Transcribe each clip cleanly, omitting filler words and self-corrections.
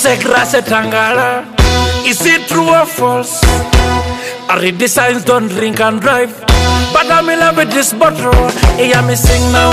Segrase Tangala. Is it true or false? I read the signs, don't drink and drive. But I'm in love with this bottle. Hear me sing now.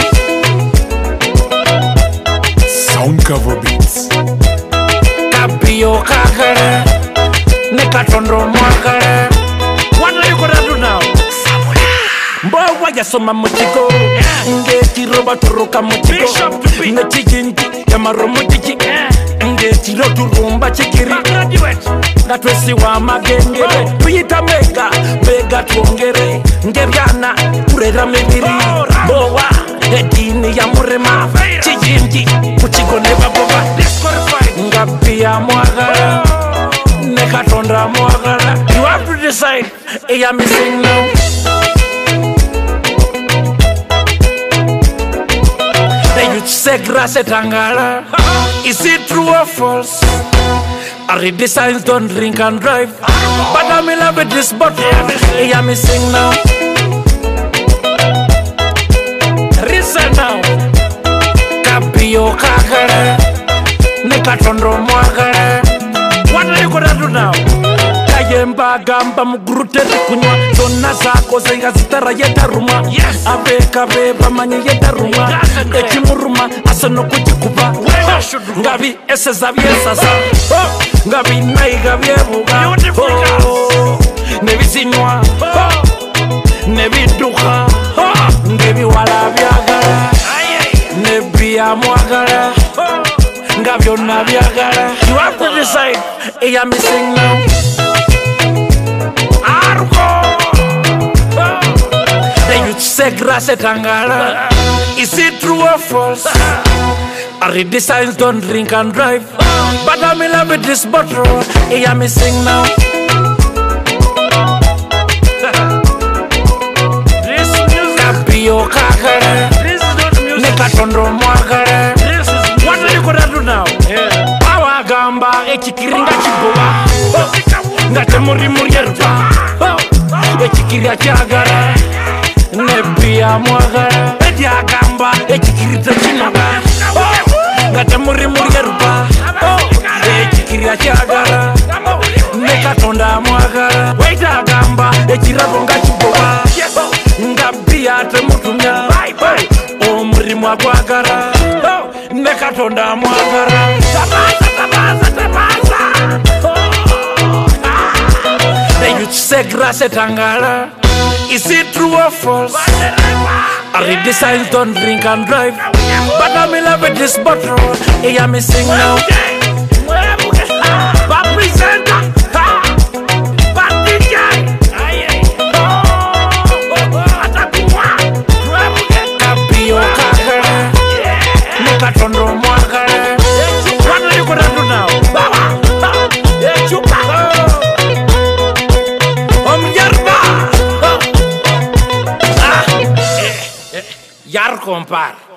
Sound cover beats. Kapio kakare, nekatondro mwakare. What are you gonna do now? Mbowa ya soma mutiko, ngeti roba turuka mutiko, ngeti jinti ya maromo jiki, ngeti roturumba chikiri. Natwesi wa magengere, tuyita mega tuongere, ngebyana kurera mibiri. Mbowa edini ya murema, chijinti mutiko neba boba. Ngapia mwagara, nekatonda mwagara. You have to decide, hear me sing now. Segrase Tangala. Is it true or false? I read the signs, don't drink and drive. But I'm in love with this bottle. Hear me sing now. Listen now. Kapio kakare, nekatondro mwakare. What are you gonna do now? Kayemba gamba mugurute kunywa. Zona zako zenga zitara yetaruma. Abeka beba manye yetaruma. Ekimuruma asano kuchikuba. Ngabi ese zabye sasa. Ngabi naiga byebuga. Nebizinywa. Nebiduka. Ngebi wala byagala. Nebi amwagala. Ngabyo nabyagala. You have to decide. Hear me sing now. Segrase Tangala. Is it true or false? I read the signs, don't drink and drive. But I'm in love with this bottle. Hear me sing now. This music. Kapio kakare, nekatondro mwakare. What are you gonna do now? Awa gamba echikiringa chibowa. Ngate muri yerba. Echikiria chagara. Nebia mwagara. Edia gamba echikirita chinoga. Ngate muri yerba. Echikiria chagara. Nekatonda mwagara. Weita gamba echirabonga chibowa. Ngabia temutumya. Omuri mwagara. Nekatonda mwagara. Tabasa. Segrase Tangala. Is it true or false? I read the signs, don't drink and drive. But I'm in love with this bottle. Hear me sing now. Kapio kakare, nekatondro mwakare. What are you gonna do now? Yar compar.